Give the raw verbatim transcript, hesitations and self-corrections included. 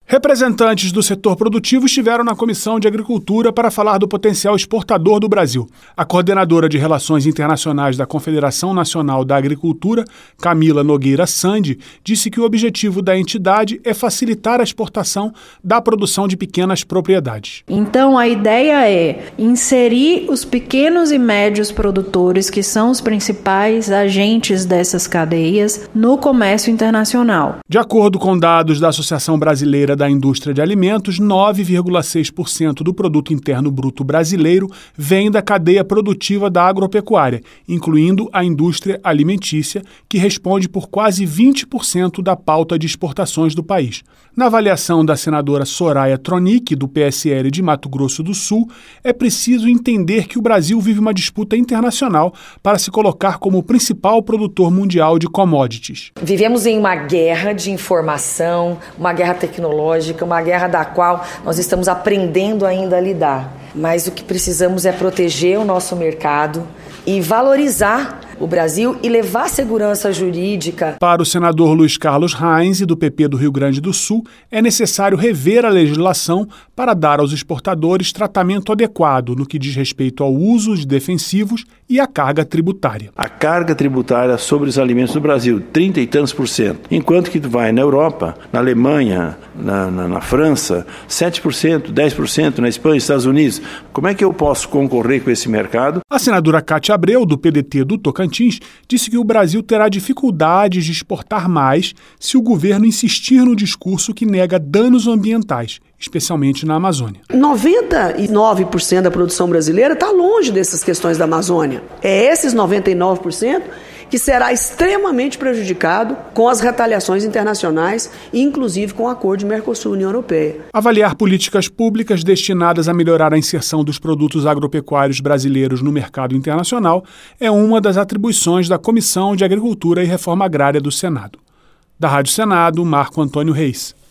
Representantes do setor produtivo estiveram na Comissão de Agricultura para falar do potencial exportador do Brasil. A coordenadora de Relações Internacionais da Confederação Nacional da Agricultura, Camila Nogueira Sandi, disse que o objetivo da entidade é facilitar a exportação da produção de pequenas propriedades. Então, a ideia é inserir os pequenos e médios produtores, que são os principais agentes dessas cadeias, no comércio internacional. De acordo com dados da Associação Brasileira da Indústria de Alimentos, nove vírgula seis por cento do produto interno bruto brasileiro vem da cadeia produtiva da agropecuária, incluindo a indústria alimentícia, que responde por quase vinte por cento da pauta de exportações do país. Na avaliação da senadora Soraya Tronic, do P S L de Mato Grosso do Sul, é preciso entender que o Brasil vive uma disputa internacional para se colocar como o principal produtor mundial de commodities. Vivemos em uma guerra de informação, uma guerra tecnológica, uma guerra da qual nós estamos aprendendo ainda a lidar. Mas o que precisamos é proteger o nosso mercado e valorizar o Brasil e levar segurança jurídica. Para o senador Luiz Carlos Reins, do P P do Rio Grande do Sul, é necessário rever a legislação para dar aos exportadores tratamento adequado no que diz respeito ao uso de defensivos e à carga tributária. A carga tributária sobre os alimentos do Brasil, trinta e tantos por cento, enquanto que tu vai na Europa, na Alemanha, na, na, na França, sete por cento, dez por cento, na Espanha, Estados Unidos. Como é que eu posso concorrer com esse mercado? A senadora Cátia Abreu, do P D T do Tocantins, disse que o Brasil terá dificuldades de exportar mais se o governo insistir no discurso que nega danos ambientais, especialmente na Amazônia. noventa e nove por cento da produção brasileira está longe dessas questões da Amazônia. É esses noventa e nove por cento que será extremamente prejudicado com as retaliações internacionais, inclusive com o acordo de Mercosul-União Europeia. Avaliar políticas públicas destinadas a melhorar a inserção dos produtos agropecuários brasileiros no mercado internacional é uma das atribuições da Comissão de Agricultura e Reforma Agrária do Senado. Da Rádio Senado, Marco Antônio Reis.